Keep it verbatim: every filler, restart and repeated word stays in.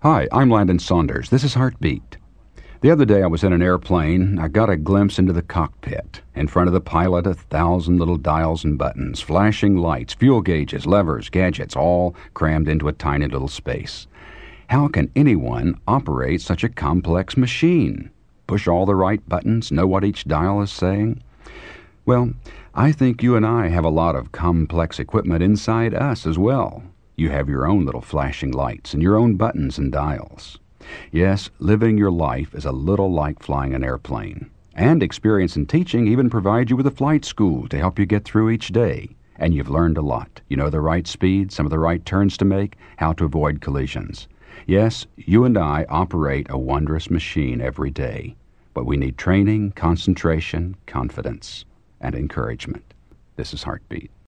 Hi, I'm Landon Saunders. This is Heartbeat. The other day I was in an airplane. I got a glimpse into the cockpit. In front of the pilot, a thousand little dials and buttons, flashing lights, fuel gauges, levers, gadgets, all crammed into a tiny little space. How can anyone operate such a complex machine? Push all the right buttons, know what each dial is saying? Well, I think you and I have a lot of complex equipment inside us as well. You have your own little flashing lights and your own buttons and dials. Yes, living your life is a little like flying an airplane. And experience in teaching even provides you with a flight school to help you get through each day. And you've learned a lot. You know the right speed, some of the right turns to make, how to avoid collisions. Yes, you and I operate a wondrous machine every day. But we need training, concentration, confidence, and encouragement. This is Heartbeat.